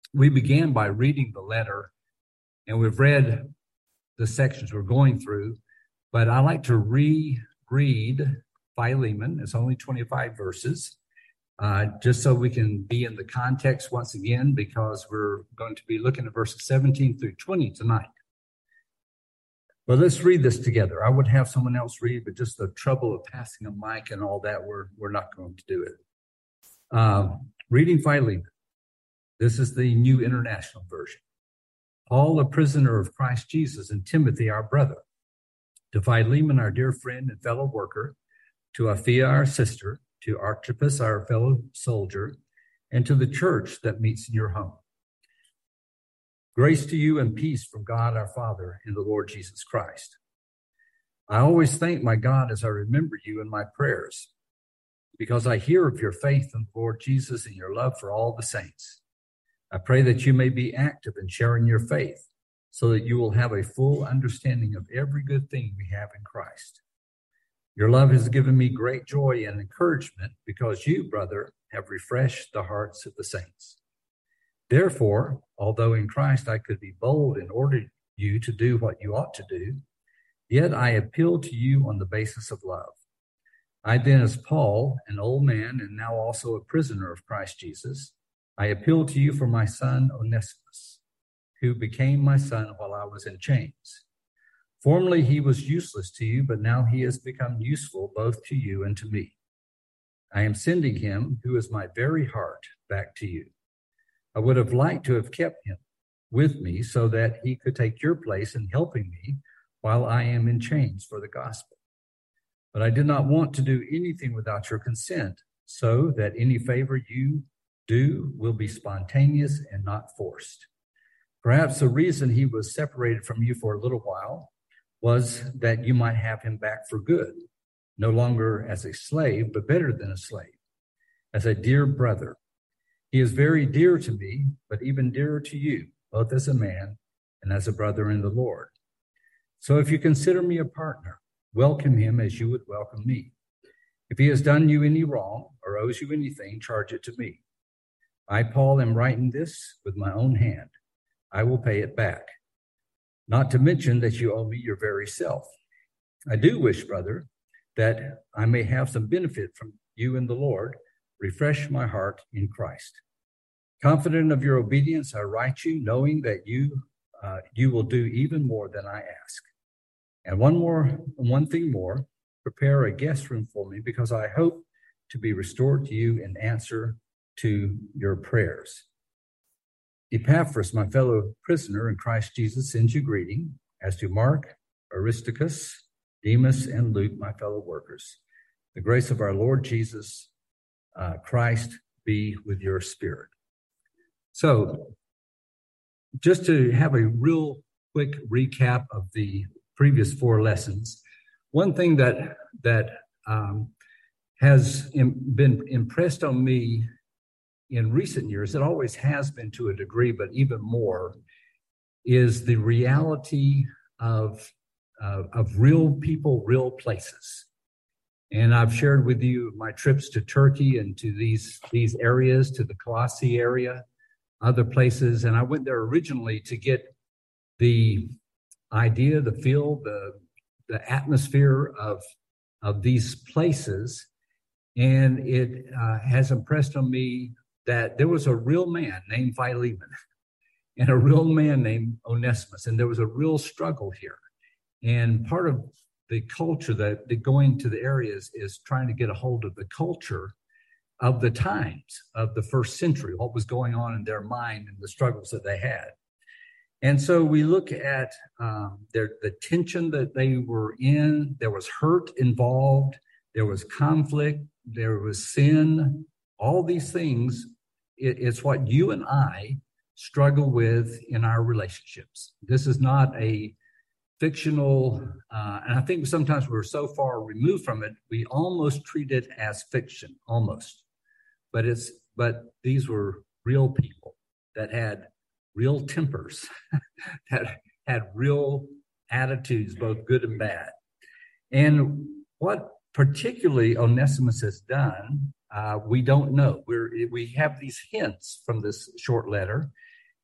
We began by reading the letter, and we've read the sections we're going through, but I like to reread Philemon. It's only 25 verses, just so we can be in the context once again, because we're going to be looking at verses 17 through 20 tonight. But let's read this together. I would have someone else read, but just the trouble of passing a mic and all that, we're not going to do it. Reading Philemon. This is the New International Version. Paul, a prisoner of Christ Jesus, and Timothy, our brother, to Philemon, our dear friend and fellow worker, to Apphia, our sister, to Archippus, our fellow soldier, and to the church that meets in your home. Grace to you and peace from God our Father and the Lord Jesus Christ. I always thank my God as I remember you in my prayers, because I hear of your faith in the Lord Jesus and your love for all the saints. I pray that you may be active in sharing your faith, so that you will have a full understanding of every good thing we have in Christ. Your love has given me great joy and encouragement, because you, brother, have refreshed the hearts of the saints. Therefore, although in Christ I could be bold and order you to do what you ought to do, yet I appeal to you on the basis of love. I then, as Paul, an old man and now also a prisoner of Christ Jesus, I appeal to you for my son Onesimus, who became my son while I was in chains. Formerly he was useless to you, but now he has become useful both to you and to me. I am sending him, who is my very heart, back to you. I would have liked to have kept him with me so that he could take your place in helping me while I am in chains for the gospel. But I did not want to do anything without your consent, so that any favor you do will be spontaneous and not forced. Perhaps the reason he was separated from you for a little while was that you might have him back for good, no longer as a slave, but better than a slave, as a dear brother. He is very dear to me, but even dearer to you, both as a man and as a brother in the Lord. So if you consider me a partner, welcome him as you would welcome me. If he has done you any wrong or owes you anything, charge it to me. I, Paul, am writing this with my own hand. I will pay it back. Not to mention that you owe me your very self. I do wish, brother, that I may have some benefit from you in the Lord. Refresh my heart in Christ. Confident of your obedience, I write you, knowing that you will do even more than I ask. And one thing more, prepare a guest room for me, because I hope to be restored to you in answer to your prayers. Epaphras, my fellow prisoner in Christ Jesus, sends you greeting, as do Mark, Aristarchus, Demas, and Luke, my fellow workers. The grace of our Lord Jesus Christ be with your spirit. So, just to have a real quick recap of the previous 4 lessons, one thing that has been impressed on me in recent years, it always has been to a degree, but even more, is the reality of real people, real places. And I've shared with you my trips to Turkey and to these areas, to the Colossae area, other places. And I went there originally to get the idea, the feel, the atmosphere of these places. And it has impressed on me that there was a real man named Philemon and a real man named Onesimus. And there was a real struggle here. And part of the culture that going to the areas is trying to get a hold of the culture of the times of the first century, what was going on in their mind and the struggles that they had. And so we look at the tension that they were in. There was hurt involved. There was conflict. There was sin. All these things, it's what you and I struggle with in our relationships. This is not a fictional, and I think sometimes we're so far removed from it, we almost treat it as fiction, almost. But these were real people that had real tempers, that had real attitudes, both good and bad. And what particularly Onesimus has done, we don't know. We have these hints from this short letter,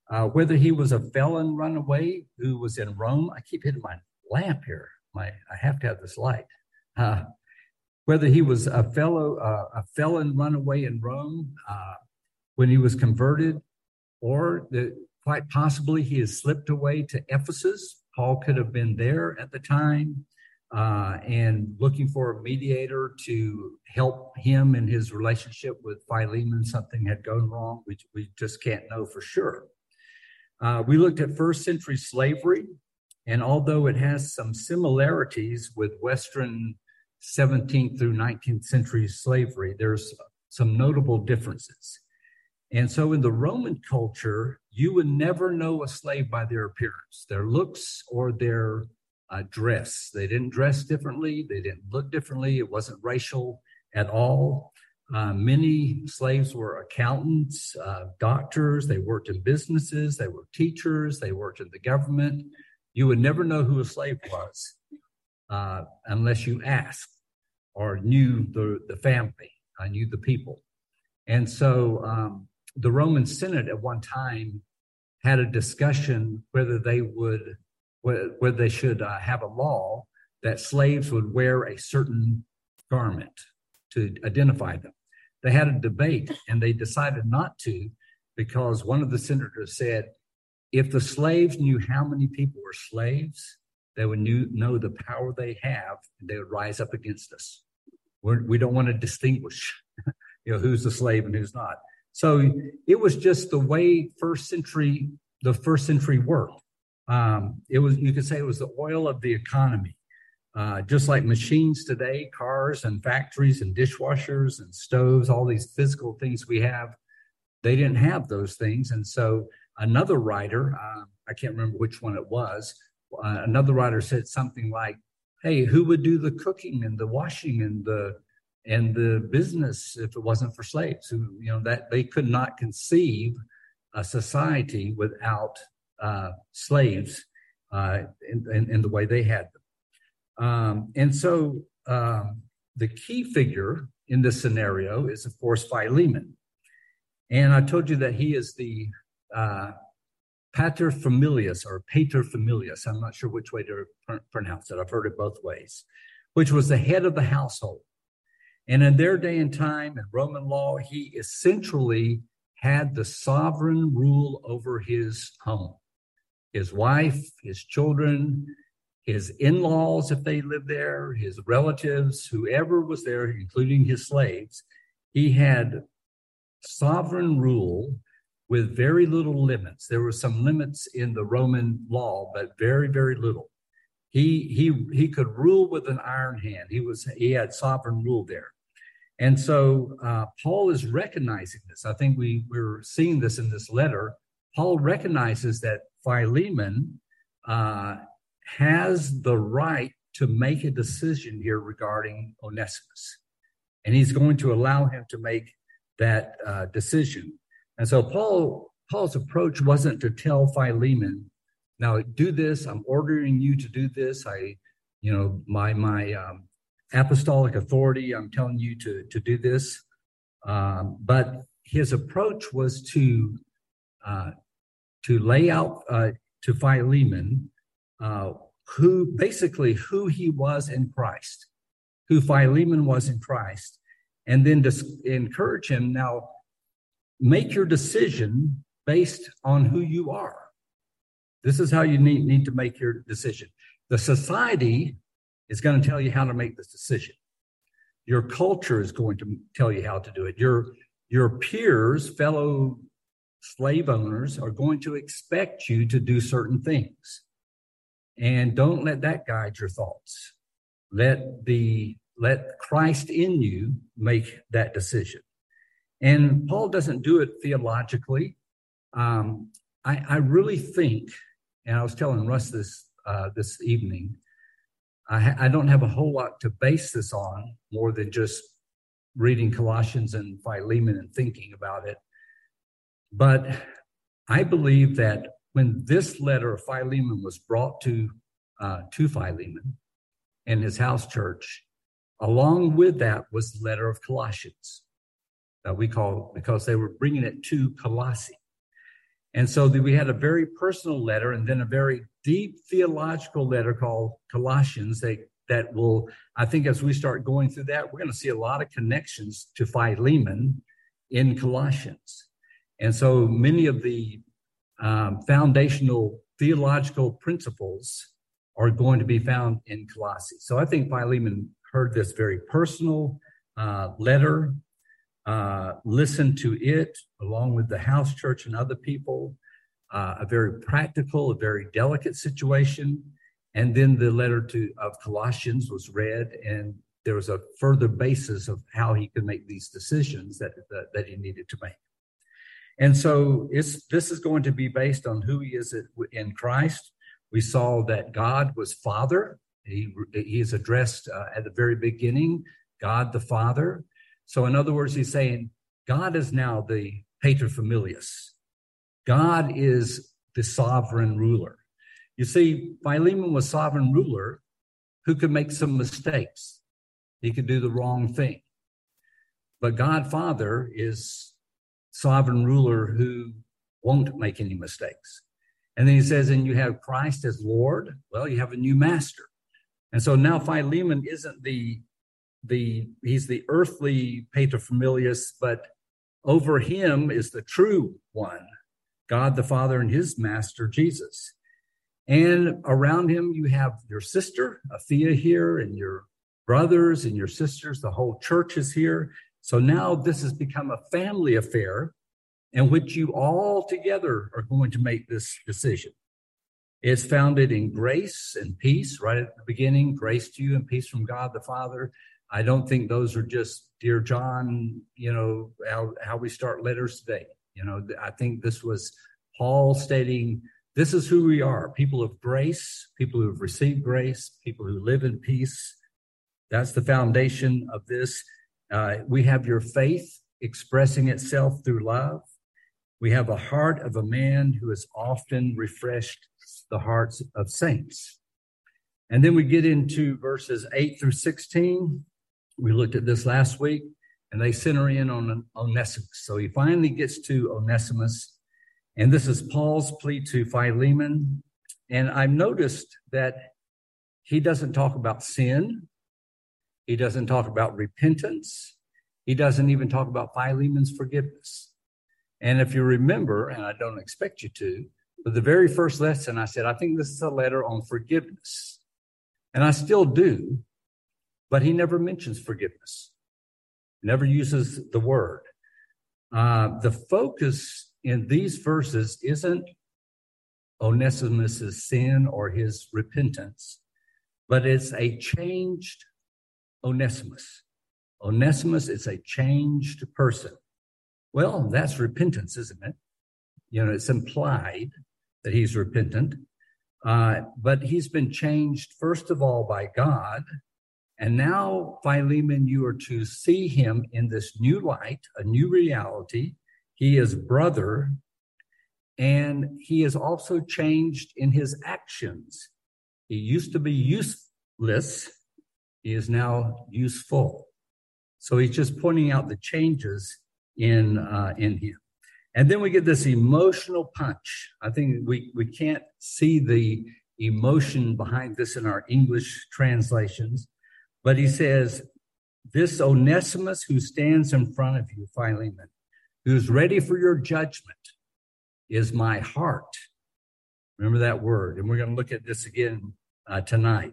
Whether he was a felon runaway who was in Rome. I keep hitting my lamp here. I have to have this light. Whether he was a felon runaway in Rome when he was converted, or quite possibly he has slipped away to Ephesus. Paul could have been there at the time and looking for a mediator to help him in his relationship with Philemon. Something had gone wrong. We just can't know for sure. We looked at first century slavery, and although it has some similarities with Western 17th through 19th century slavery, there's some notable differences. And so in the Roman culture, you would never know a slave by their appearance, their looks, or their dress. They didn't dress differently. They didn't look differently. It wasn't racial at all. Many slaves were accountants, doctors. They worked in businesses. They were teachers. They worked in the government. You would never know who a slave was unless you asked or knew the family, knew the people. And so the Roman Senate at one time had a discussion whether they should have a law that slaves would wear a certain garment to identify them. They had a debate, and they decided not to, because one of the senators said, if the slaves knew how many people were slaves, they would know the power they have, and they would rise up against us. We don't want to distinguish, who's the slave and who's not. So it was just the way the first century worked. You could say it was the oil of the economy. Just like machines today, cars and factories and dishwashers and stoves, all these physical things we have, they didn't have those things. And so another writer, I can't remember which one it was, another writer said something like, hey, who would do the cooking and the washing and the business if it wasn't for slaves? That they could not conceive a society without slaves in the way they had them. And so the key figure in this scenario is, of course, Philemon. And I told you that he is the pater familias or pater familias. I'm not sure which way to pronounce it. I've heard it both ways, which was the head of the household. And in their day and time in Roman law, he essentially had the sovereign rule over his home, his wife, his children, his in-laws, if they lived there, his relatives, whoever was there, including his slaves. He had sovereign rule with very little limits. There were some limits in the Roman law, but very, very little. He could rule with an iron hand. He had sovereign rule there. And so Paul is recognizing this. I think we're seeing this in this letter. Paul recognizes that Philemon has the right to make a decision here regarding Onesimus. And he's going to allow him to make that decision. And so Paul's approach wasn't to tell Philemon, now do this, I'm ordering you to do this. My apostolic authority, I'm telling you to do this. But his approach was to lay out to Philemon who he was in Christ, who Philemon was in Christ, and then to encourage him, now make your decision based on who you are. This is how you need to make your decision. The society is going to tell you how to make this decision. Your culture is going to tell you how to do it. Your peers, fellow slave owners, are going to expect you to do certain things. And don't let that guide your thoughts. Let Christ in you make that decision. And Paul doesn't do it theologically. I really think, and I was telling Russ this evening, I don't have a whole lot to base this on more than just reading Colossians and Philemon and thinking about it. But I believe that when this letter of Philemon was brought to Philemon and his house church, along with that was the letter of Colossians that we call, because they were bringing it to Colossae. And so we had a very personal letter and then a very deep theological letter called Colossians that will, I think as we start going through that, we're going to see a lot of connections to Philemon in Colossians. And so many of the foundational theological principles are going to be found in Colossae. So I think Philemon heard this very personal letter, listened to it along with the house church and other people, a very practical, a very delicate situation. And then the letter of Colossians was read, and there was a further basis of how he could make these decisions that he needed to make. And so this is going to be based on who he is in Christ. We saw that God was Father. He is addressed at the very beginning, God the Father. So in other words, he's saying God is now the paterfamilias. God is the sovereign ruler. You see, Philemon was sovereign ruler who could make some mistakes. He could do the wrong thing. But God Father is sovereign ruler who won't make any mistakes. And then he says, and you have Christ as Lord. Well, you have a new master. And so now Philemon isn't he's the earthly paterfamilias, but over him is the true one, God the Father and his master, Jesus. And around him, you have your sister, Aphia, here, and your brothers and your sisters. The whole church is here. So now this has become a family affair in which you all together are going to make this decision. It's founded in grace and peace right at the beginning, grace to you and peace from God the Father. I don't think those are just, dear John, how we start letters today. I think this was Paul stating, this is who we are, people of grace, people who have received grace, people who live in peace. That's the foundation of this. We have your faith expressing itself through love. We have a heart of a man who has often refreshed the hearts of saints. And then we get into verses 8 through 16. We looked at this last week, and they center in on Onesimus. So he finally gets to Onesimus. And this is Paul's plea to Philemon. And I've noticed that he doesn't talk about sin. He doesn't talk about repentance. He doesn't even talk about Philemon's forgiveness. And if you remember, and I don't expect you to, but the very first lesson I said, I think this is a letter on forgiveness. And I still do, but he never mentions forgiveness. Never uses the word. The focus in these verses isn't Onesimus' sin or his repentance, but it's a changed Onesimus. Onesimus is a changed person. Well, that's repentance, isn't it? It's implied that he's repentant, but he's been changed, first of all, by God. And now, Philemon, you are to see him in this new light, a new reality. He is brother, and he is also changed in his actions. He used to be useless. He is now useful. So he's just pointing out the changes in him. And then we get this emotional punch. I think we can't see the emotion behind this in our English translations. But he says, this Onesimus who stands in front of you, Philemon, who's ready for your judgment, is my heart. Remember that word. And we're going to look at this again tonight.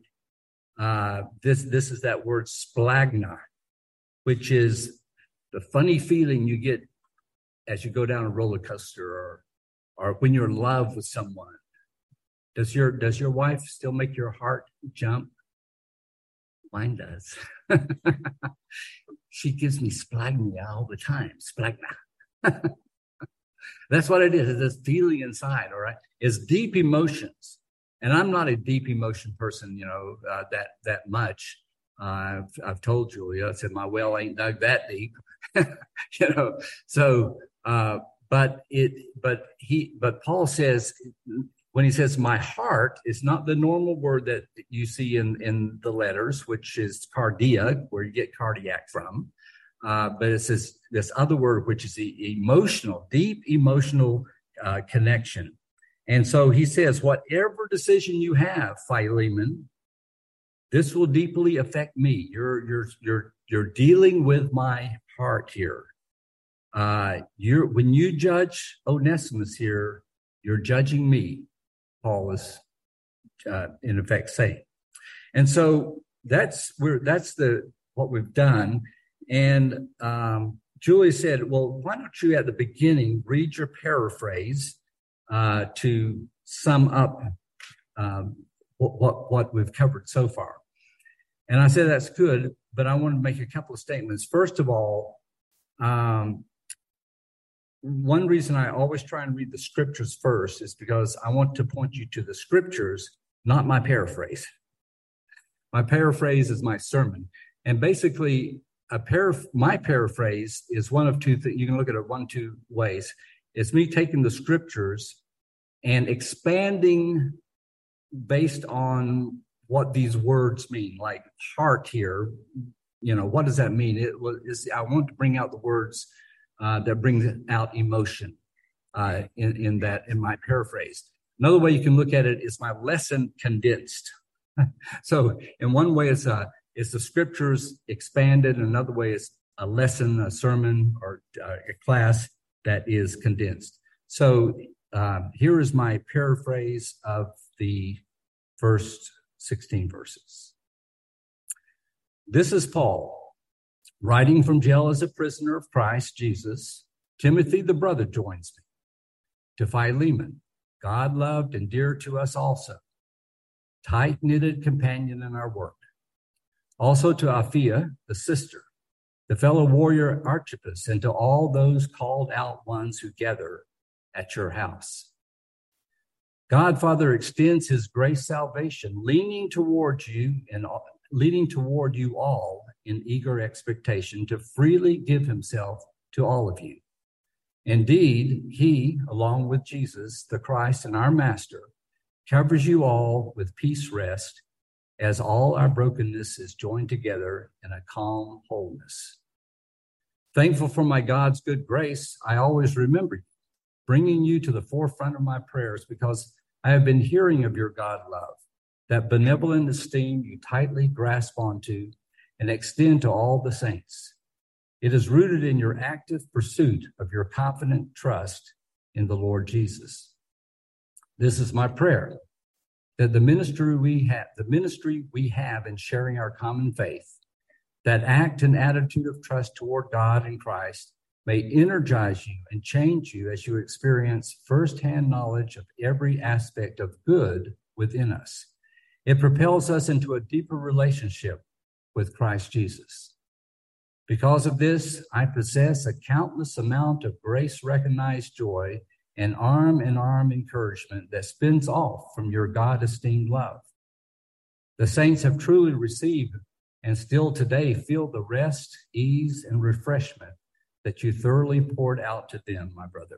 This is that word splagna, which is the funny feeling you get as you go down a roller coaster or when you're in love with someone. Does your wife still make your heart jump? Mine does. She gives me splagna all the time. Splagna. That's what it is. It's this feeling inside, all right? It's deep emotions. And I'm not a deep emotion person, that much. I've told Julia, I said, my well ain't dug that deep, So, but Paul says, when he says my heart, it's not the normal word that you see in the letters, which is cardia, where you get cardiac from. But it says this other word, which is the emotional, deep emotional connection. And so he says, whatever decision you have, Philemon, this will deeply affect me. You're dealing with my heart here. When you judge Onesimus here, you're judging me, Paul is in effect saying. And so that's what we've done. And Julie said, well, why don't you at the beginning read your paraphrase to sum up what we've covered so far. And I said, that's good, but I want to make a couple of statements. First of all, one reason I always try and read the scriptures first is because I want to point you to the scriptures, not my paraphrase. My paraphrase is my sermon. And basically, my paraphrase is one of two things. You can look at it two ways. It's me taking the scriptures and expanding based on what these words mean, like heart here. What does that mean? I want to bring out the words that bring out emotion in my paraphrase. Another way you can look at it is my lesson condensed. So in one way, it's the scriptures expanded. Another way is a lesson, a sermon, or a class that is condensed. So here is my paraphrase of the first 16 verses. This is Paul, writing from jail as a prisoner of Christ Jesus. Timothy, the brother, joins me. To Philemon, God-loved and dear to us also, tight-knitted companion in our work. Also to Apphia, the sister, the fellow warrior Archippus, and to all those called out ones who gather at your house. God, Father, extends his grace salvation, leaning toward you all in eager expectation to freely give himself to all of you. Indeed, he, along with Jesus, the Christ and our Master, covers you all with peace rest, as all our brokenness is joined together in a calm wholeness. Thankful for my God's good grace, I always remember you, bringing you to the forefront of my prayers, because I have been hearing of your God love, that benevolent esteem you tightly grasp onto and extend to all the saints. It is rooted in your active pursuit of your confident trust in the Lord Jesus. This is my prayer, that the ministry we have in sharing our common faith, that act and attitude of trust toward God and Christ, may energize you and change you as you experience firsthand knowledge of every aspect of good within us. It propels us into a deeper relationship with Christ Jesus. Because of this, I possess a countless amount of grace-recognized joy and arm-in-arm encouragement that spins off from your God-esteemed love. The saints have truly received and still today feel the rest, ease, and refreshment that you thoroughly poured out to them, my brother.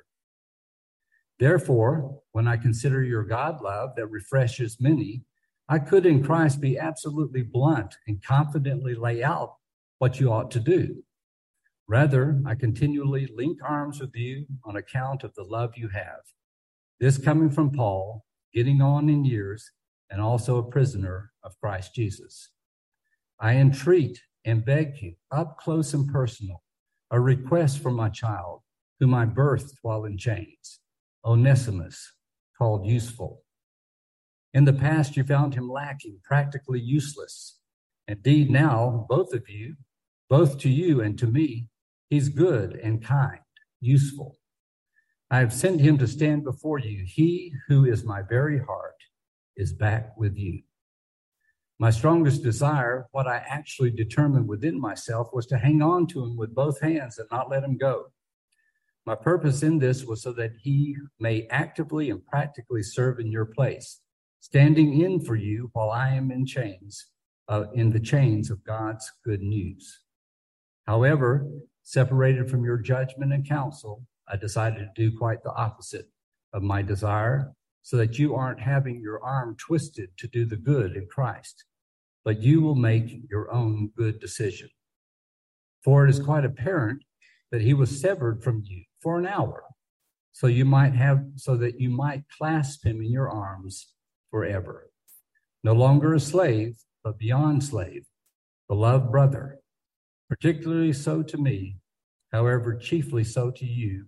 Therefore, when I consider your God love that refreshes many, I could in Christ be absolutely blunt and confidently lay out what you ought to do. Rather, I continually link arms with you on account of the love you have. This coming from Paul, getting on in years, and also a prisoner of Christ Jesus. I entreat and beg you, up close and personal, a request for my child, whom I birthed while in chains, Onesimus, called useful. In the past, you found him lacking, practically useless. Indeed, now, both to you and to me, he's good and kind, useful. I have sent him to stand before you. He who is my very heart is back with you. My strongest desire, what I actually determined within myself, was to hang on to him with both hands and not let him go. My purpose in this was so that he may actively and practically serve in your place, standing in for you while I am in the chains of God's good news. However, separated from your judgment and counsel, I decided to do quite the opposite of my desire, so that you aren't having your arm twisted to do the good in Christ, but you will make your own good decision. For it is quite apparent that he was severed from you for an hour, so that you might clasp him in your arms forever. No longer a slave, but beyond slave, beloved brother, particularly so to me, however, chiefly so to you,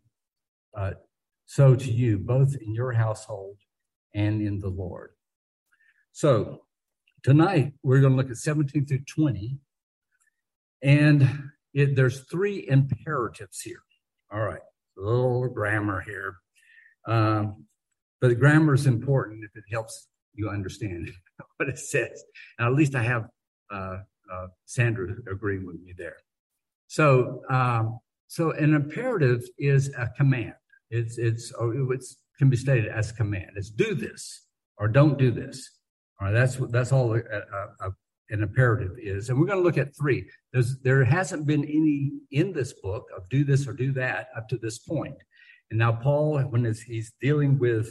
both in your household and in the Lord. So tonight we're going to look at 17 through 20, and there's three imperatives here. All right, a little grammar here, but the grammar is important if it helps you understand what it says. And at least I have Sandra agreeing with me there. So an imperative is a command. It can be stated as a command. It's do this or don't do this. All right, that's all an imperative is. And we're going to look at three. There hasn't been any in this book of do this or do that up to this point. And now Paul, when he's dealing with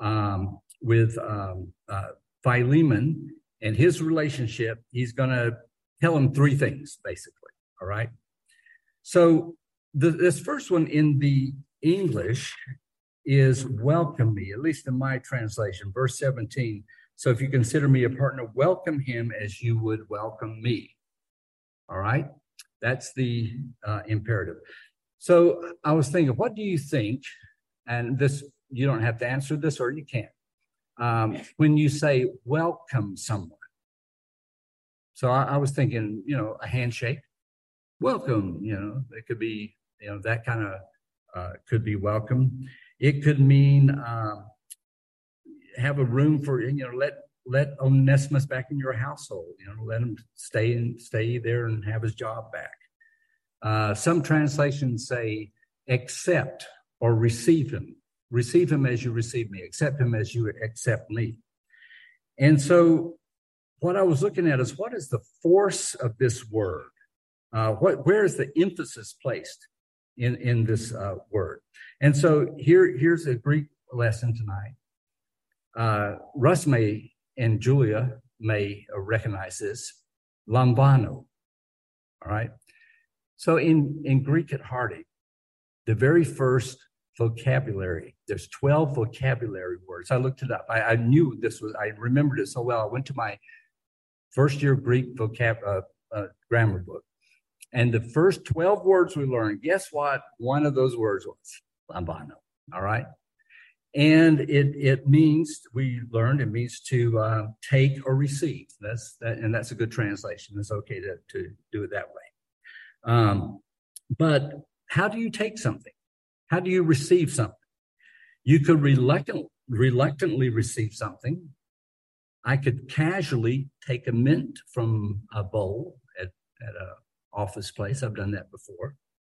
Philemon and his relationship, he's going to tell him three things, basically. All right. So this first one in the English is welcome me, at least in my translation, verse 17. So if you consider me a partner, welcome him as you would welcome me. All right. That's the imperative. So I was thinking, what do you think? And this, you don't have to answer this, or you can. When you say welcome someone. So I was thinking, a handshake, welcome, it could be, that kind of could be welcome. It could mean have a room for, let Onesimus back in your household, let him stay there and have his job back. Some translations say accept or receive him. Receive him as you receive me. Accept him as you accept me. And so what I was looking at is, what is the force of this word? Where is the emphasis placed in this word? And so here's a Greek lesson tonight. Russ and Julia may recognize this. Lambano. All right. So in Greek at Hardy, the very first vocabulary, there's 12 vocabulary words. I looked it up. I knew I remembered it so well. I went to my first year Greek grammar book. And the first 12 words we learned, guess what? One of those words was lambano. All right. And it means, we learned, it means to take or receive. That's a good translation. It's okay to do it that way. But how do you take something? How do you receive something? You could reluctantly receive something. I could casually take a mint from a bowl at an office place. I've done that before.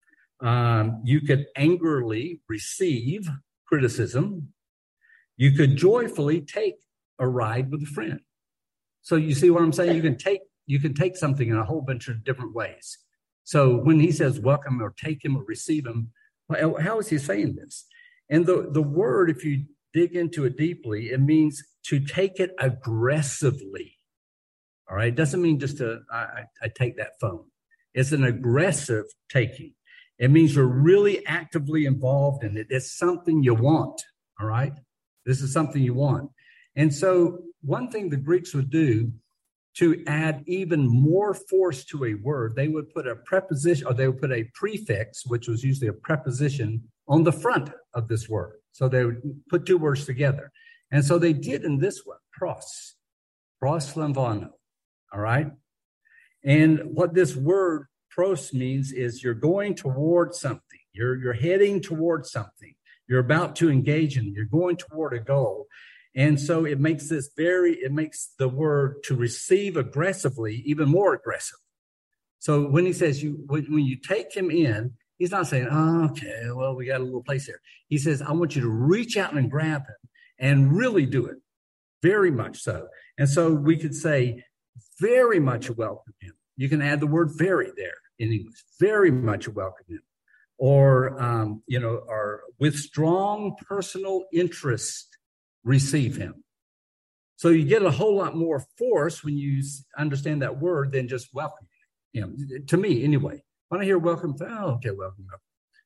You could angrily receive criticism. You could joyfully take a ride with a friend. So you see what I'm saying? You can take something in a whole bunch of different ways. So when he says welcome or take him or receive him, how is he saying this? And the word, if you dig into it deeply, it means to take it aggressively. All right. It doesn't mean just I take that phone. It's an aggressive taking. It means you're really actively involved in it. It's something you want. All right. This is something you want. And so one thing the Greeks would do to add even more force to a word, they would put a preposition, or they would put a prefix, which was usually a preposition, on the front of this word. So they would put two words together. And so they did in this one, pros lambano. All right. And what this word pros means is you're going toward something. You're heading toward something. You're about to engage in. You're going toward a goal. And so it makes the word to receive aggressively even more aggressive. So when he says when you take him in, he's not saying, oh, okay, well, we got a little place here. He says, I want you to reach out and grab him and really do it. Very much so. And so we could say, very much welcome him. You can add the word very there in English. Very much welcome him. Or, or with strong personal interest, receive him. So you get a whole lot more force when you understand that word than just welcome. To me, anyway. When I hear welcome, okay, welcome.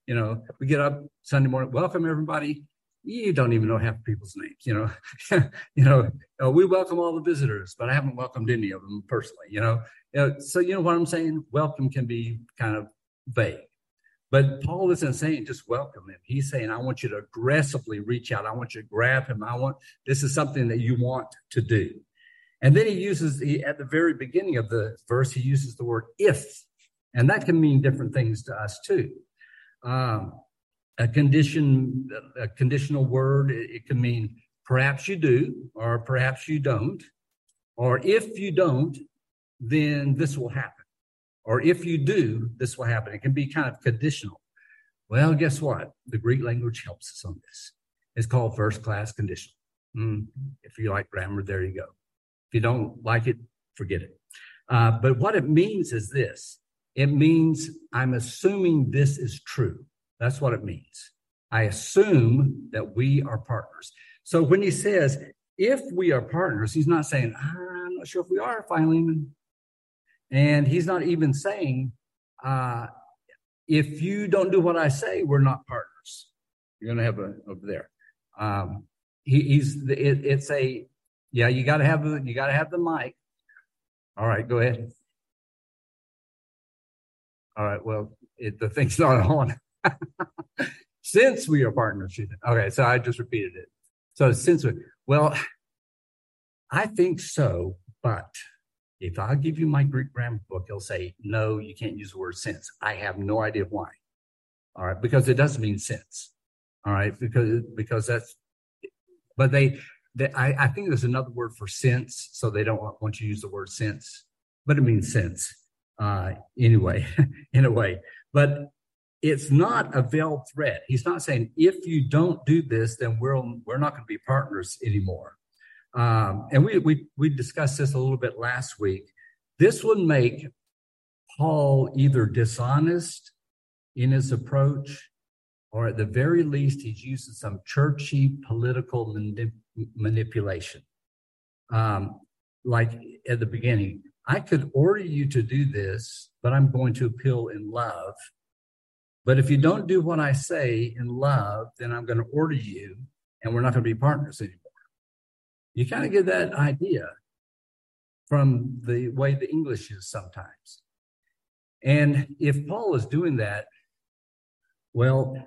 We get up Sunday morning, welcome everybody. You don't even know half people's names, we welcome all the visitors, but I haven't welcomed any of them personally, So you know what I'm saying? Welcome can be kind of vague. But Paul isn't saying just welcome him. He's saying, I want you to aggressively reach out. I want you to grab him. This is something that you want to do. And then at the very beginning of the verse, he uses the word if, and that can mean different things to us too. A conditional word, it can mean perhaps you do, or perhaps you don't, or if you don't, then this will happen. Or if you do, this will happen. It can be kind of conditional. Well, guess what? The Greek language helps us on this. It's called first-class conditional. If you like grammar, there you go. If you don't like it, forget it. But what it means is this. It means I'm assuming this is true. That's what it means. I assume that we are partners. So when he says, if we are partners, he's not saying, I'm not sure if we are, Philemon. And he's not even saying, if you don't do what I say, we're not partners. You're going to have over there. You got to have the mic. All right, go ahead. All right, well, the thing's not on. Since we are partners. Okay, so I just repeated it. So I think so, but if I give you my Greek grammar book, it'll say, no, you can't use the word since. I have no idea why. All right, because it doesn't mean since. All right, because that's, but I think there's another word for since, so they don't want you to use the word since, but it means since anyway, in a way. But it's not a veiled threat. He's not saying, if you don't do this, then we're not going to be partners anymore. And we discussed this a little bit last week. This would make Paul either dishonest in his approach, or at the very least, he's using some churchy political manipulation. Like at the beginning, I could order you to do this, but I'm going to appeal in love. But if you don't do what I say in love, then I'm going to order you, and we're not going to be partners anymore. You kind of get that idea from the way the English is sometimes. And if Paul is doing that, well,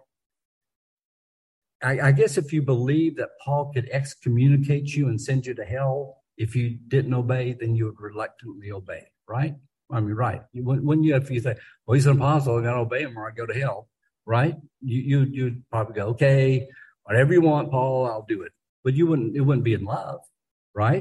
I guess if you believe that Paul could excommunicate you and send you to hell, if you didn't obey, then you would reluctantly obey, right? I mean, right. If you say, well, he's an apostle, I got to obey him or I go to hell, right? You'd probably go, okay, whatever you want, Paul, I'll do it. But it wouldn't be in love, right?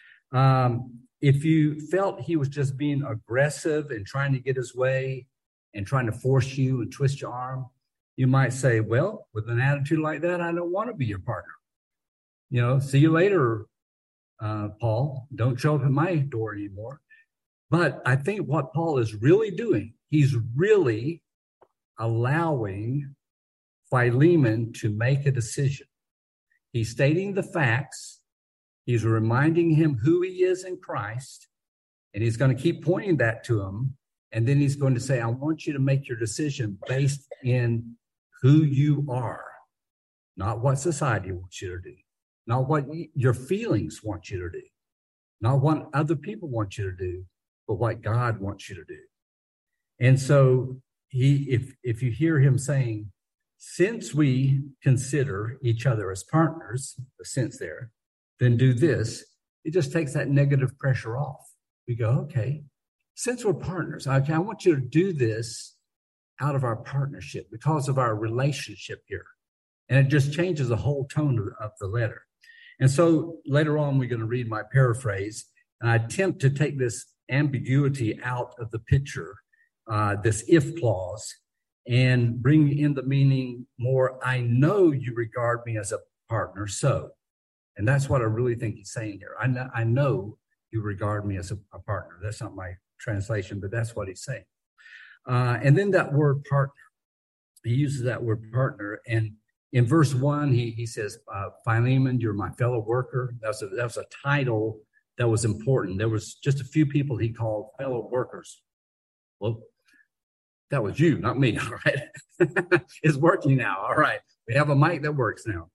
If you felt he was just being aggressive and trying to get his way and trying to force you and twist your arm, you might say, well, with an attitude like that, I don't want to be your partner. See you later, Paul. Don't show up at my door anymore. But I think what Paul is really doing, he's really allowing Philemon to make a decision. He's stating the facts. He's reminding him who he is in Christ, and he's going to keep pointing that to him. And then he's going to say, I want you to make your decision based in who you are, not what society wants you to do, not what your feelings want you to do, not what other people want you to do, but what God wants you to do. And so if you hear him saying, since we consider each other as partners, the sense there, then do this, it just takes that negative pressure off. We go, okay, since we're partners, okay, I want you to do this out of our partnership because of our relationship here. And it just changes the whole tone of the letter. And so later on, we're going to read my paraphrase, and I attempt to take this ambiguity out of the picture, this if clause, and bring in the meaning more, I know you regard me as a partner, so. And that's what I really think he's saying here. I know you regard me as a partner. That's not my translation, but that's what he's saying. And then that word partner, he uses that word partner. And in verse 1, he says, Philemon, you're my fellow worker. That was a title that was important. There was just a few people he called fellow workers. Well, That was you, not me. All right. It's working now. All right. We have a mic that works now.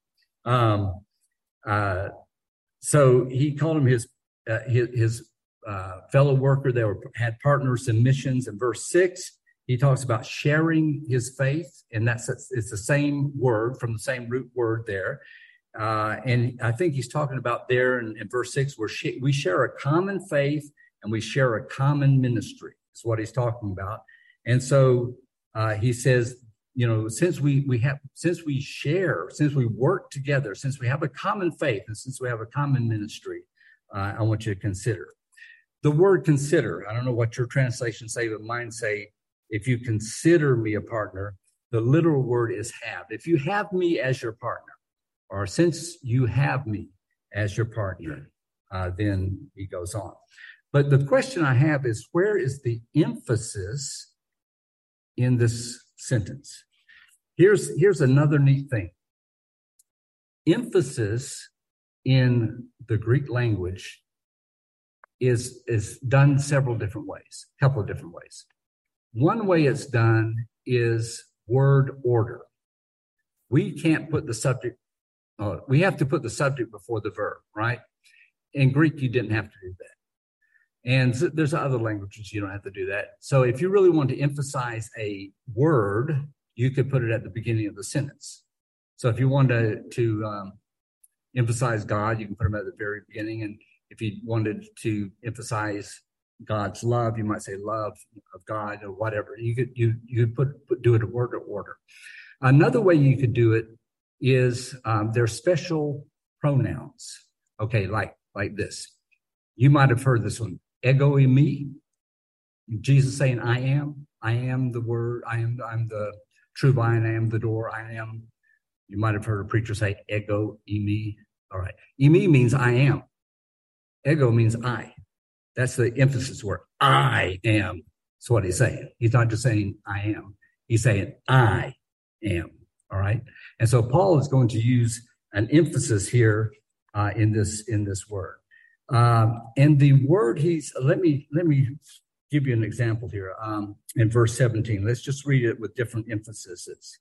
So he called him his fellow worker. They had partners in missions. In verse 6, he talks about sharing his faith, and it's the same word from the same root word there. And I think he's talking about there in verse 6, where we share a common faith and we share a common ministry. Is what he's talking about. And so he says, since we work together, since we have a common faith, and since we have a common ministry, I want you to consider. The word consider, I don't know what your translations say, but mine say, if you consider me a partner, the literal word is have. If you have me as your partner, or since you have me as your partner, then he goes on. But the question I have is, where is the emphasis in this sentence? Here's another neat thing. Emphasis in the Greek language is done several different ways, a couple of different ways. One way it's done is word order. We can't put the subject, we have to put the subject before the verb, right? In Greek, you didn't have to do that. And there's other languages you don't have to do that. So if you really want to emphasize a word, you could put it at the beginning of the sentence. So if you wanted to emphasize God, you can put him at the very beginning. And if you wanted to emphasize God's love, you might say love of God or whatever. You could do it word to order. Another way you could do it is there's special pronouns. Okay, like this. You might have heard this one. Ego eimi. Jesus saying, I am the word, I'm the true vine, I am the door, I am. You might have heard a preacher say, ego eimi. All right. Eimi means I am. Ego means I. That's the emphasis word. I am. That's what he's saying. He's not just saying I am. He's saying I am. All right. And so Paul is going to use an emphasis here in this word. And the word let me give you an example here. In verse 17, let's just read it with different emphases.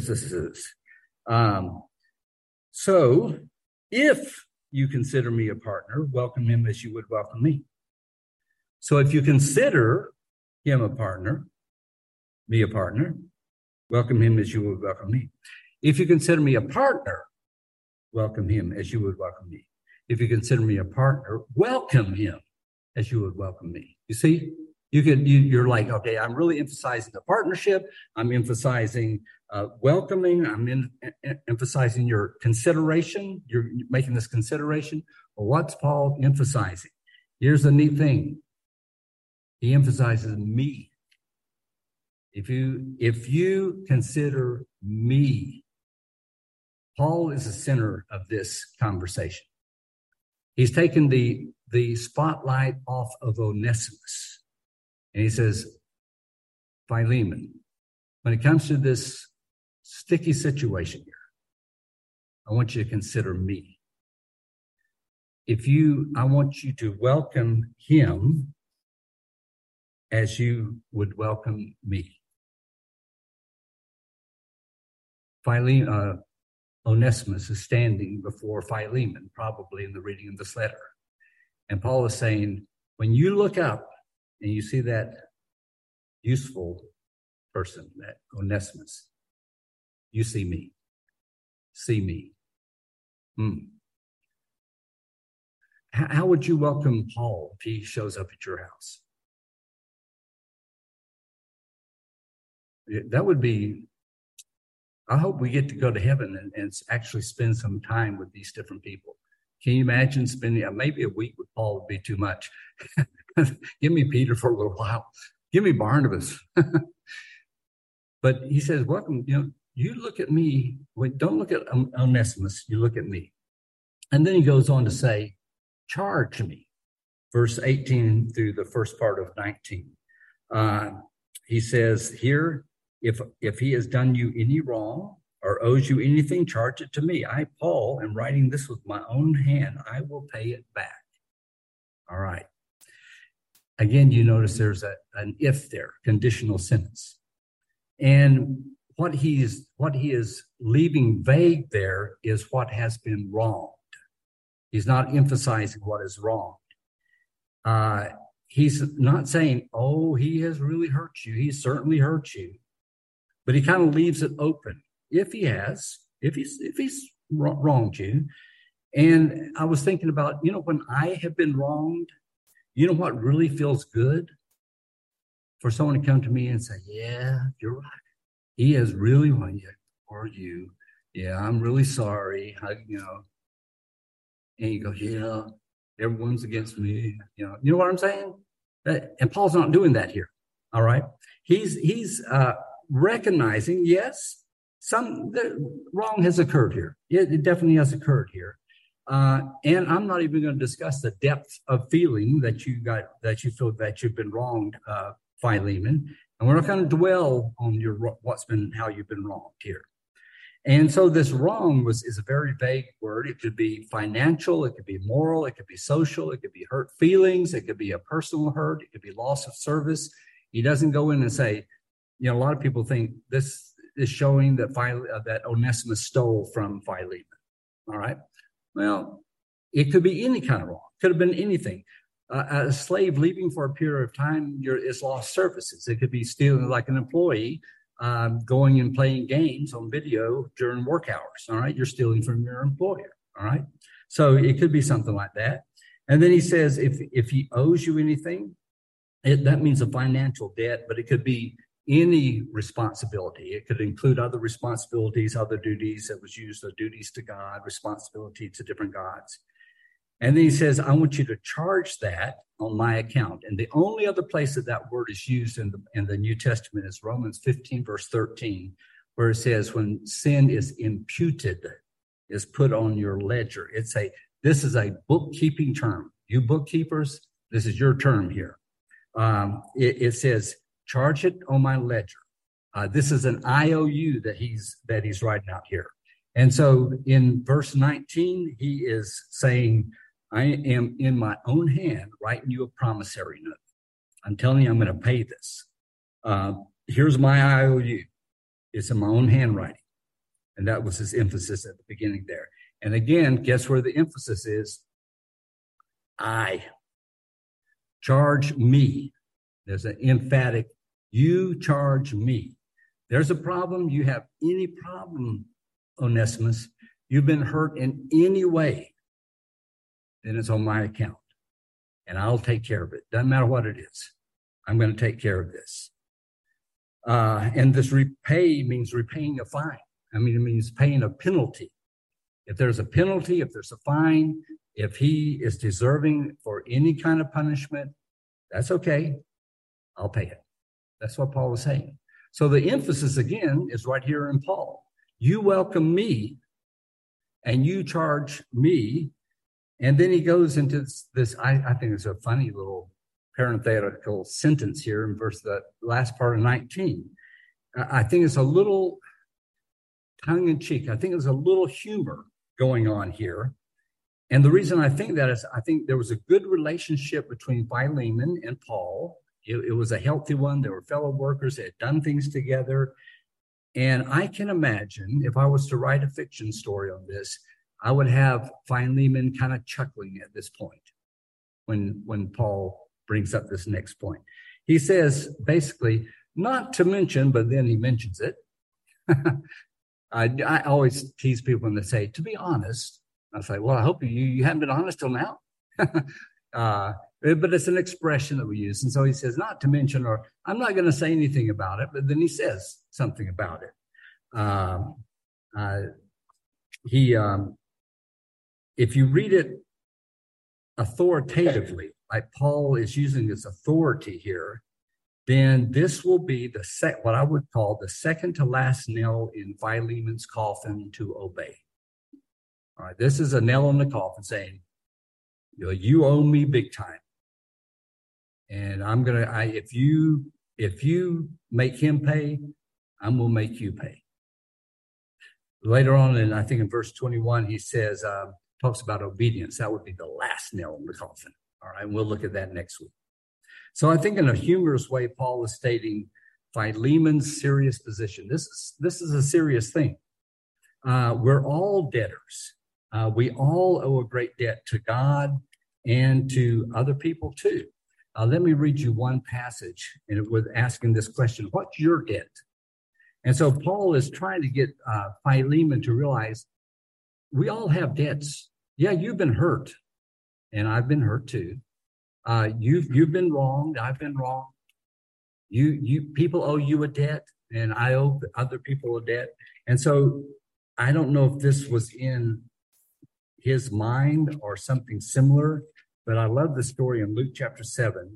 So if you consider me a partner, welcome him as you would welcome me. So if you consider him a partner, me a partner, welcome him as you would welcome me. If you consider me a partner, welcome him as you would welcome me. If you consider me a partner, welcome him as you would welcome me. You see, you're like, okay, I'm really emphasizing the partnership. I'm emphasizing welcoming. I'm emphasizing your consideration. You're making this consideration. Well, what's Paul emphasizing? Here's the neat thing. He emphasizes me. If you consider me, Paul is the center of this conversation. He's taken the spotlight off of Onesimus. And he says, Philemon, when it comes to this sticky situation here, I want you to consider me. I want you to welcome him as you would welcome me. Onesimus is standing before Philemon, probably in the reading of this letter. And Paul is saying, when you look up and you see that useful person, that Onesimus, you see me. See me. How would you welcome Paul if he shows up at your house? That would be, I hope we get to go to heaven and actually spend some time with these different people. Can you imagine spending maybe a week with Paul would be too much. Give me Peter for a little while. Give me Barnabas. But he says, welcome, you look at me. Don't look at Onesimus. You look at me. And then he goes on to say, charge me. Verse 18 through the first part of 19. He says here, if he has done you any wrong or owes you anything, charge it to me. I, Paul, am writing this with my own hand. I will pay it back. All right. Again, you notice there's an if there, conditional sentence. And what he is leaving vague there is what has been wronged. He's not emphasizing what is wrong. He's not saying, oh, he has really hurt you. He certainly hurt you. But he kind of leaves it open. If he's wronged you. And I was thinking about, when I have been wronged, what really feels good? For someone to come to me and say, yeah, you're right. He has really won you for you. Yeah, I'm really sorry. And you go, yeah, everyone's against me. You know what I'm saying? And Paul's not doing that here. All right. He's recognizing, yes, wrong has occurred here. It definitely has occurred here. And I'm not even going to discuss the depth of feeling that you feel that you've been wronged, Philemon. And we're not going to dwell on how you've been wronged here. And so this wrong is a very vague word. It could be financial, it could be moral, it could be social, it could be hurt feelings, it could be a personal hurt, it could be loss of service. He doesn't go in and say, a lot of people think this is showing that Onesimus stole from Philemon. All right. Well, it could be any kind of wrong. Could have been anything. A slave leaving for a period of time is lost services. It could be stealing, like an employee going and playing games on video during work hours. All right. You're stealing from your employer. All right. So it could be something like that. And then he says, if he owes you anything, that means a financial debt, but it could be any responsibility. It could include other responsibilities, other duties that was used, the duties to God, responsibility to different gods. And then he says, I want you to charge that on my account. And the only other place that word is used in the New Testament is Romans 15, verse 13, where it says, when sin is imputed, is put on your ledger. This is a bookkeeping term. You bookkeepers, this is your term here. It says, charge it on my ledger. This is an IOU that he's writing out here. And so in verse 19, he is saying, I am in my own hand writing you a promissory note. I'm telling you, I'm going to pay this. Here's my IOU. It's in my own handwriting. And that was his emphasis at the beginning there. And again, guess where the emphasis is? I. Charge me. There's an emphatic, you charge me. There's a problem. You have any problem, Onesimus. You've been hurt in any way. Then it's on my account. And I'll take care of it. Doesn't matter what it is. I'm going to take care of this. And this repay means repaying a fine. It means paying a penalty. If there's a penalty, if there's a fine, if he is deserving for any kind of punishment, that's okay. I'll pay it. That's what Paul was saying. So the emphasis again is right here in Paul. You welcome me and you charge me. And then he goes into this, I think it's a funny little parenthetical sentence here in the last part of 19. I think it's a little tongue-in-cheek. I think there's a little humor going on here. And the reason I think that is I think there was a good relationship between Philemon and Paul. It was a healthy one. They were fellow workers. They had done things together. And I can imagine if I was to write a fiction story on this, I would have Philemon kind of chuckling at this point when Paul brings up this next point. He says, basically, not to mention, but then he mentions it. I always tease people when they say, to be honest. I say, well, I hope you haven't been honest till now. But it's an expression that we use. And so he says, not to mention, or I'm not going to say anything about it, but then he says something about it. If you read it authoritatively, like Paul is using his authority here, then this will be what I would call the second to last nail in Philemon's coffin to obey. All right, this is a nail in the coffin saying, you owe me big time. And if you make him pay, I'm going to make you pay. Later on, and I think in verse 21, he says, talks about obedience. That would be the last nail in the coffin. All right, and we'll look at that next week. So I think in a humorous way, Paul is stating, Philemon's serious position. This is a serious thing. We're all debtors. We all owe a great debt to God and to other people too. Let me read you one passage and with asking this question: what's your debt? And so Paul is trying to get Philemon to realize we all have debts. Yeah, you've been hurt, and I've been hurt too. You've been wronged. I've been wronged. You people owe you a debt, and I owe other people a debt. And so I don't know if this was in his mind or something similar, but I love the story in Luke chapter 7,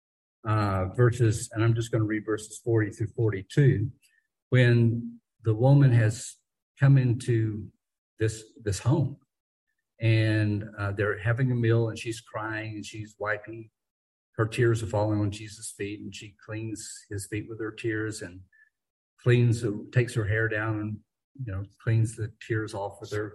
verses, and I'm just going to read verses 40 through 42, when the woman has come into this home, and they're having a meal, and she's crying, and she's wiping. Her tears are falling on Jesus' feet, and she cleans his feet with her tears and takes her hair down and, cleans the tears off with her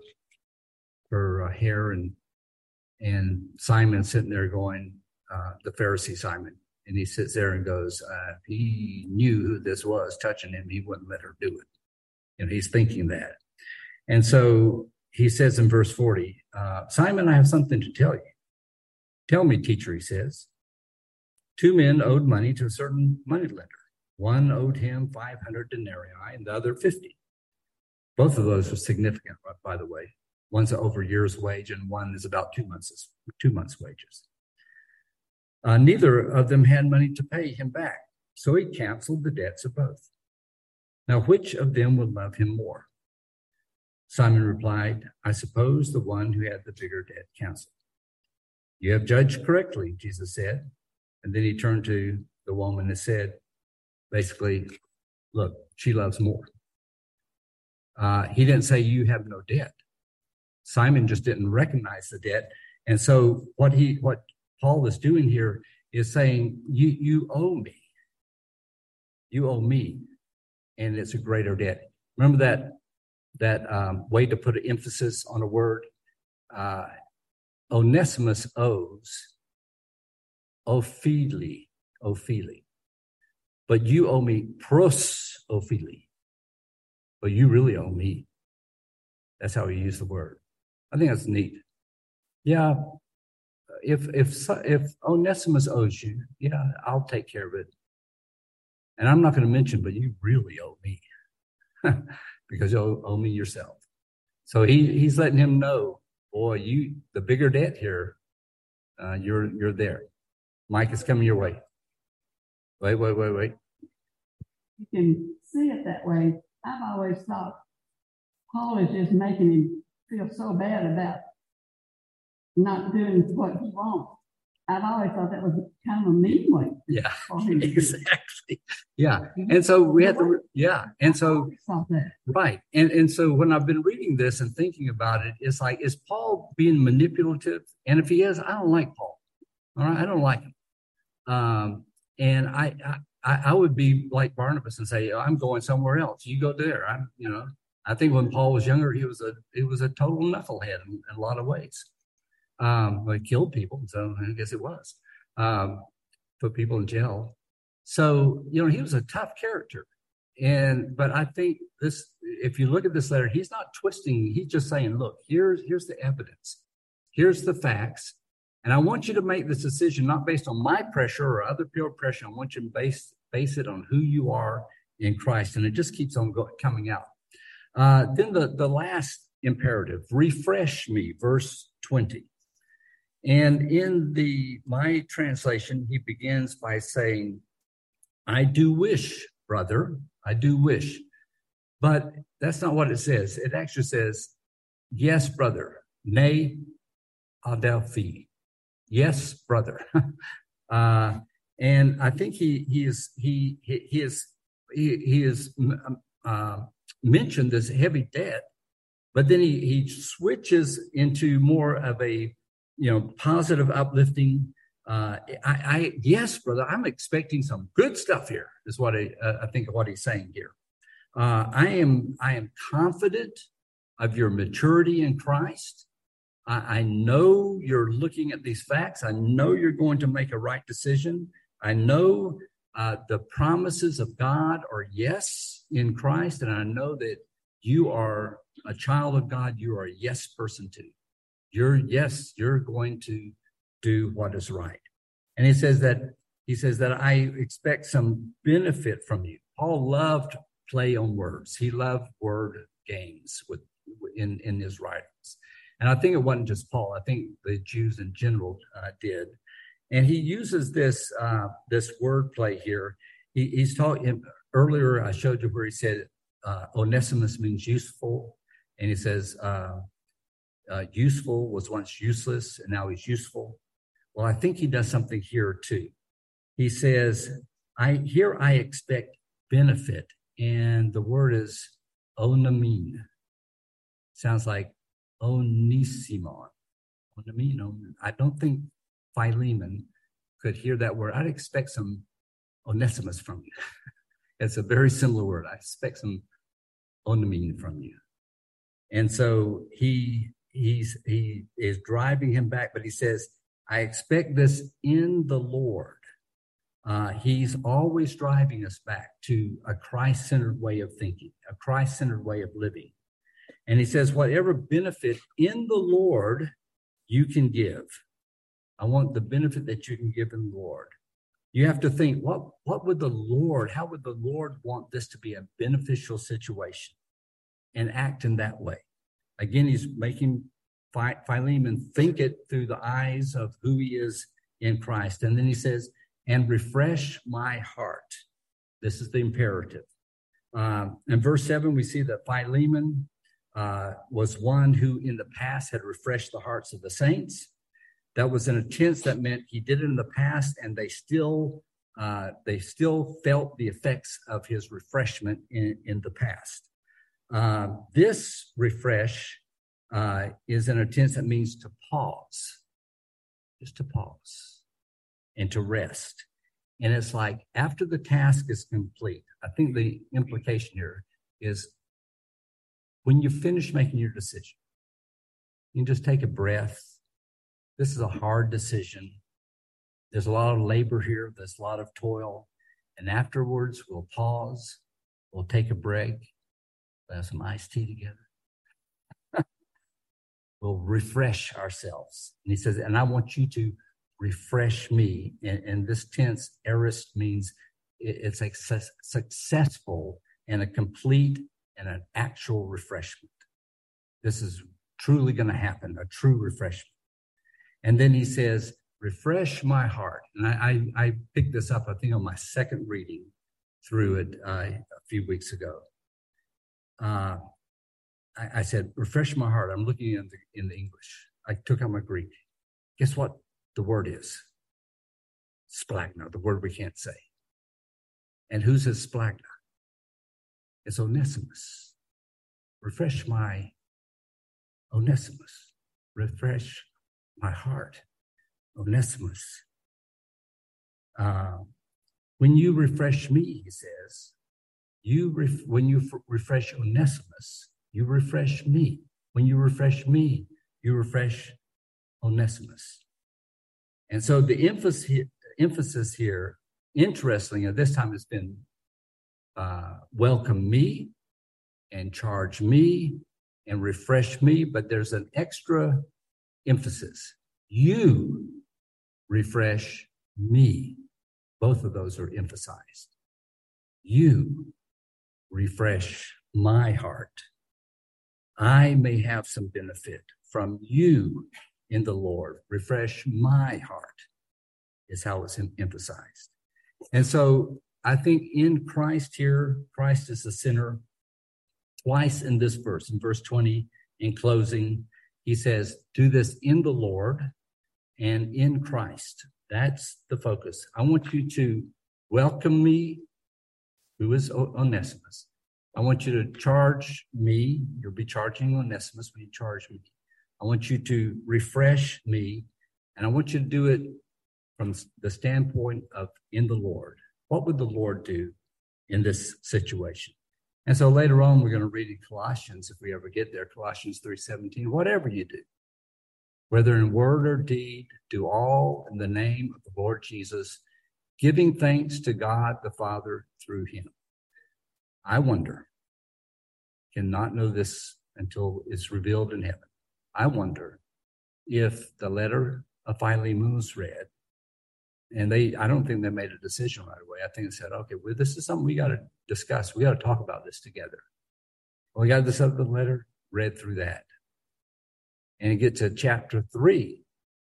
hair. And Simon's sitting there going, the Pharisee Simon, and he sits there and goes, if he knew who this was touching him, he wouldn't let her do it. He's thinking that. And so he says in verse 40, Simon, I have something to tell you. Tell me, teacher, he says. 2 men owed money to a certain moneylender. One owed him 500 denarii and the other 50. Both of those are significant, by the way. One's over a year's wage and one is about 2 months' wages. Neither of them had money to pay him back, so he canceled the debts of both. Now, which of them would love him more? Simon replied, I suppose the one who had the bigger debt canceled. You have judged correctly, Jesus said. And then he turned to the woman and said, basically, look, she loves more. He didn't say you have no debt. Simon just didn't recognize the debt. And so what Paul is doing here is saying, you owe me. You owe me. And it's a greater debt. Remember that way to put an emphasis on a word? Onesimus owes Ophili. But you owe me pros Ophili. But you really owe me. That's how he used the word. I think that's neat. Yeah, if Onesimus owes you, yeah, I'll take care of it. And I'm not going to mention, but you really owe me because you owe me yourself. So he's letting him know, boy, the bigger debt here, you're there. Mike is coming your way. Wait. You can see it that way. I've always thought Paul is just making him feel so bad about not doing what he wants. I've always thought that was kind of a mean way. Yeah, exactly. Yeah. And so we have to, yeah. And so, right. And so when I've been reading this and thinking about it, it's like, is Paul being manipulative? And if he is, I don't like Paul. All right. I don't like him. And I would be like Barnabas and say, I'm going somewhere else. You go there. I think when Paul was younger, he was a total knucklehead in a lot of ways. He killed people, so I guess it was. Put people in jail. So, he was a tough character. But I think if you look at this letter, he's not twisting. He's just saying, look, here's the evidence. Here's the facts. And I want you to make this decision not based on my pressure or other peer pressure. I want you to base it on who you are in Christ. And it just keeps on coming out. Then the last imperative, refresh me, verse 20. And in my translation, he begins by saying, I do wish, brother, I do wish. But that's not what it says. It actually says, yes, brother, ne adelphi. Yes, brother. And I think he has mentioned this heavy debt, but then he switches into more of a positive, uplifting. Yes, brother, I'm expecting some good stuff here. Is what I think of what he's saying here. I am confident of your maturity in Christ. I know you're looking at these facts. I know you're going to make a right decision. I know the promises of God are yes in Christ, and I know that you are a child of God. You are a yes person too. You're going to do what is right. And he says that I expect some benefit from you. Paul loved play on words. He loved word games in his writings. And I think it wasn't just Paul. I think the Jews in general did. And he uses this word play here. He's talking earlier. I showed you where he said Onesimus means useful, and he says useful was once useless, and now he's useful. Well, I think he does something here too. He says, I expect benefit, and the word is onamin. Sounds like onisimon. Onamin. I don't think Philemon could hear that word. I'd expect some Onesimus from you. It's a very similar word. I expect some onamin from you. And so he is driving him back, but he says, I expect this in the Lord. He's always driving us back to a Christ-centered way of thinking, a Christ-centered way of living. And he says, whatever benefit in the Lord you can give. I want the benefit that you can give in the Lord. You have to think, how would the Lord want this to be a beneficial situation and act in that way? Again, he's making Philemon think it through the eyes of who he is in Christ. And then he says, and refresh my heart. This is the imperative. In verse 7, we see that Philemon was one who in the past had refreshed the hearts of the saints. That was in a tense that meant he did it in the past, and they still felt the effects of his refreshment in the past. This refresh is in a tense that means to pause, just to pause and to rest. And it's like after the task is complete, I think the implication here is when you finish making your decision, you can just take a breath. This is a hard decision. There's a lot of labor here. There's a lot of toil. And afterwards, we'll pause. We'll take a break. We'll have some iced tea together. We'll refresh ourselves. And he says, and I want you to refresh me. And this tense, aorist, means it's a successful and a complete and an actual refreshment. This is truly going to happen, a true refreshment. And then he says, refresh my heart. And I picked this up, I think, on my second reading through it a few weeks ago. I said, refresh my heart. I'm looking in the English. I took out my Greek. Guess what the word is? Splagna, the word we can't say. And who's his splagna? It's Onesimus. Refresh my Onesimus. Refresh my heart. Onesimus. When you refresh me, he says, when you refresh Onesimus, you refresh me. When you refresh me, you refresh Onesimus. And so the emphasis here, interestingly, at this time has been welcome me and charge me and refresh me, but there's an extra emphasis. You refresh me. Both of those are emphasized. You refresh my heart. I may have some benefit from you in the Lord. Refresh my heart is how it's emphasized. And so I think in Christ here, Christ is the center. Twice in this verse, in verse 20, in closing, he says, do this in the Lord and in Christ. That's the focus. I want you to welcome me, who is Onesimus. I want you to charge me. You'll be charging Onesimus when you charge me. I want you to refresh me, and I want you to do it from the standpoint of in the Lord. What would the Lord do in this situation? And so later on, we're going to read in Colossians, if we ever get there, Colossians 3:17, whatever you do, whether in word or deed, do all in the name of the Lord Jesus, giving thanks to God the Father through him. I wonder, cannot know this until it's revealed in heaven. I wonder if the letter of Philemon was read, and I don't think they made a decision right away. I think they said, okay, well, this is something we got to discuss. We got to talk about this together. Well, we got this other letter, read through that. And you get to chapter 3.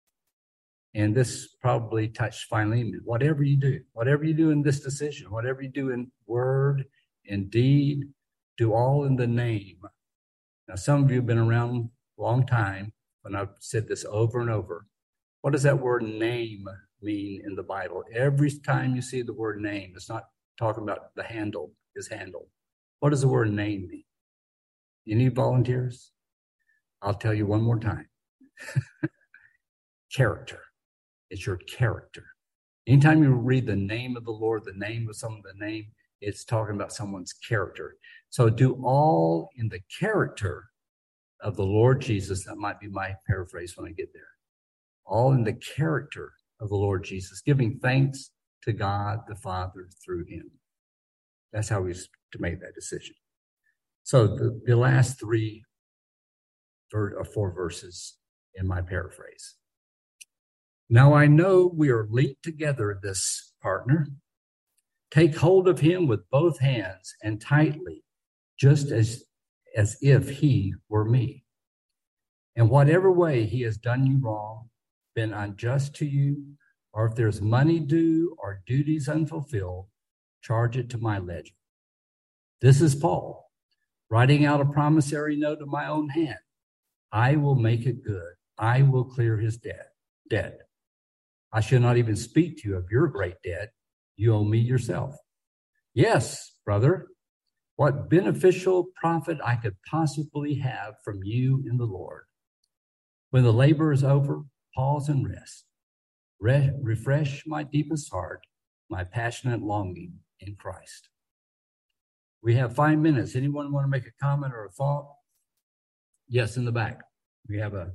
And this probably touched Philemon. Whatever you do in this decision, whatever you do in word and deed, do all in the name. Now, some of you have been around a long time, and I've said this over and over. What does that word name mean in the Bible? Every time you see the word name, it's not talking about the handle, his handle. What does the word name mean? Any volunteers? I'll tell you one more time. Character. It's your character. Anytime you read the name of the Lord, the name of someone, the name, it's talking about someone's character. So do all in the character of the Lord Jesus. That might be my paraphrase when I get there. All in the character of the Lord Jesus, giving thanks to God the Father through him. That's how we to make that decision. So the last 3 or 4 verses in my paraphrase. Now I know we are linked together in this, partner. Take hold of him with both hands and tightly, just as if he were me. In whatever way he has done you wrong, been unjust to you, or if there's money due or duties unfulfilled, charge it to my ledger. This is Paul, writing out a promissory note of my own hand. I will make it good. I will clear his debt. I shall not even speak to you of your great debt. You owe me yourself. Yes, brother, what beneficial profit I could possibly have from you in the Lord. When the labor is over, pause and rest. Refresh my deepest heart, my passionate longing in Christ. We have 5 minutes. Anyone want to make a comment or a thought? Yes, in the back. We have a...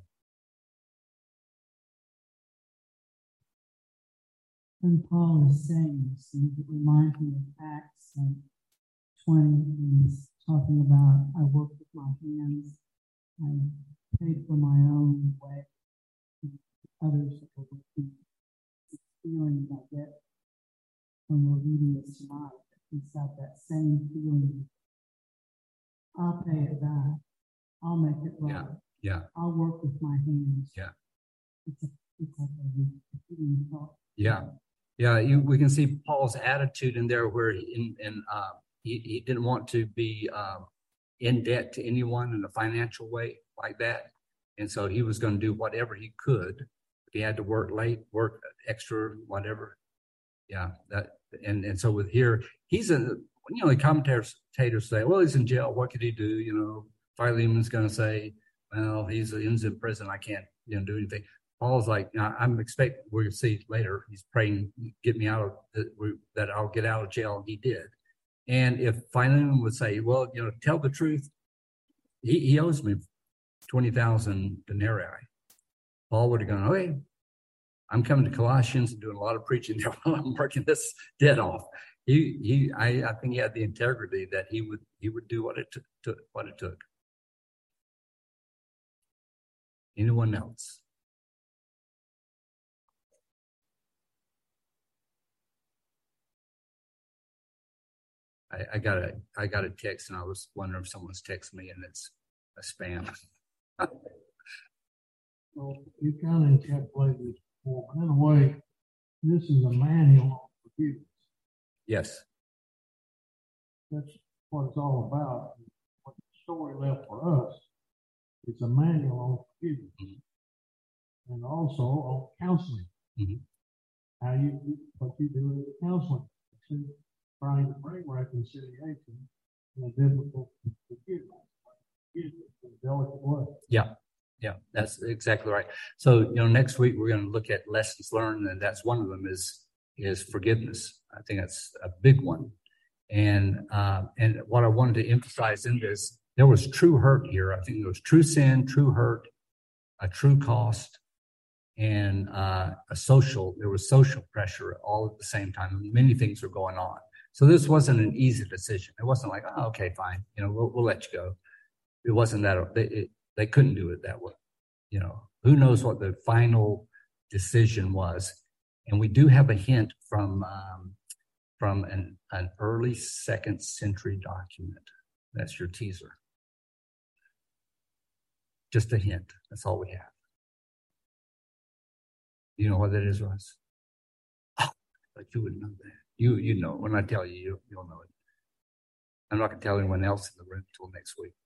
When Paul is saying this, it reminds me of Acts 20. He's talking about, I work with my hands. I paid for my own way. Others are working. It's feeling I get when we're reading this tonight. He's got that same feeling. I'll pay it back. I'll make it right. Yeah. I'll work with my hands. Yeah. It's like a repeating thought. Yeah. Yeah, we can see Paul's attitude in there where he didn't want to be in debt to anyone in a financial way like that. And so he was going to do whatever he could. If he had to work late, work extra, whatever. Yeah, and so with here, he's in, the commentators say, well, he's in jail. What could he do? Philemon's going to say, well, he's in prison. I can't, do anything. Paul's like, I'm expecting, we're going to see later, he's praying, get me out of, that I'll get out of jail. And he did. And if Philemon would say, well, tell the truth, he owes me 20,000 denarii. Paul would have gone, okay, I'm coming to Colossians and doing a lot of preaching there while I'm working this debt off. I think he had the integrity that he would do what it took. Anyone else? I got a text, and I was wondering if someone's texting me, and it's a spam. Well, you kind of encapsulated this before. In a way, this is a manual on forgiveness. Yes. That's what it's all about. What the story left for us is a manual on forgiveness. Mm-hmm. And also on counseling. Mm-hmm. What you do in counseling. Trying to bring reconciliation in a difficult forgiveness. Yeah, that's exactly right. So, next week we're going to look at lessons learned, and that's one of them is forgiveness. I think that's a big one. And what I wanted to emphasize in this, there was true hurt here. I think there was true sin, true hurt, a true cost. and there was social pressure all at the same time. Many things were going on. So this wasn't an easy decision. It wasn't like, oh, okay, fine. We'll let you go. It wasn't that they couldn't do it that way. Who knows what the final decision was. And we do have a hint from an early 2nd century document. That's your teaser. Just a hint. That's all we have. You know what that is, Russ? Oh, but you would know that. You know. When I tell you, you'll know it. I'm not going to tell anyone else in the room until next week.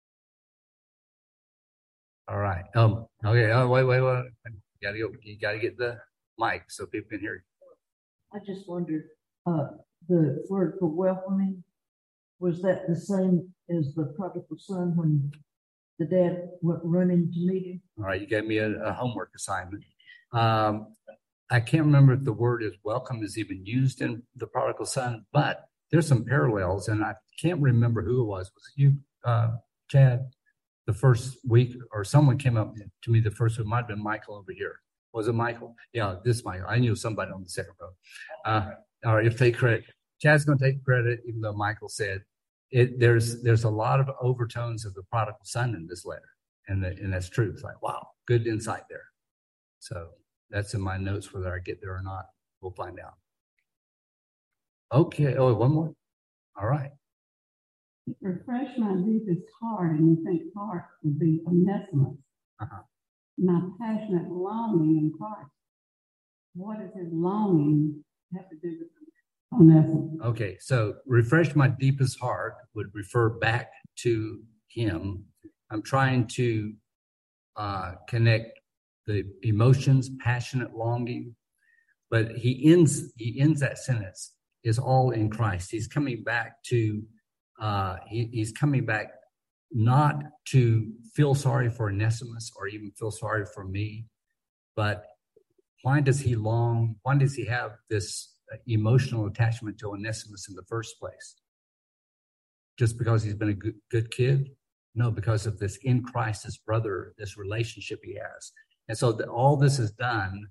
All right. Okay. Oh, wait. You gotta get the mic so people can hear you. I just wondered, the word for welcoming, was that the same as the prodigal son when the dad went running to meet him? All right. You gave me a homework assignment. I can't remember if the word is welcome is even used in the prodigal son, but there's some parallels, and I can't remember who it was. Was it you, Chad? The first week, or someone came up to me the first week. It might have been Michael over here. Was it Michael? Yeah, this Michael. I knew somebody on the second row. All right, if they credit, Chad's going to take credit, even though Michael said it. There's a lot of overtones of the prodigal son in this letter, and that's true. It's like, wow, good insight there. So that's in my notes. Whether I get there or not, we'll find out. Okay. Oh, one more. All right. Refresh my deepest heart, and you think heart would be Onesimus. My passionate longing in Christ. What does his longing have to do with Onesimus? Okay, so refresh my deepest heart would refer back to him. I'm trying to connect the emotions, passionate longing, but he ends that sentence, is all in Christ. He's coming back to he's coming back not to feel sorry for Onesimus or even feel sorry for me, but why does he long? Why does he have this emotional attachment to Onesimus in the first place? Just because he's been a good kid? No, because of this in Christ, this brother, this relationship he has. And so all this is done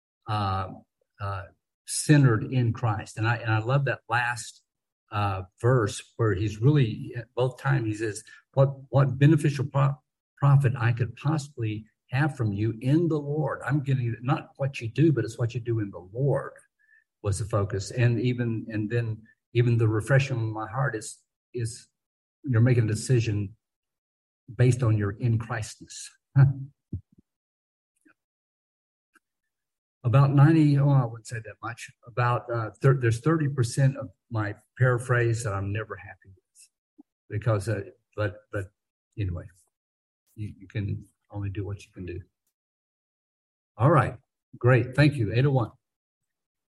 centered in Christ. And I love that last verse where he's really, both times he says, what beneficial profit I could possibly have from you in the Lord. I'm getting not what you do, but it's what you do in the Lord was the focus. And then the refreshing of my heart is you're making a decision based on your in Christness. About 90, I wouldn't say that much. About there's 30% of my paraphrase that I'm never happy with, because but anyway, you can only do what you can do. All right, great, thank you. 801.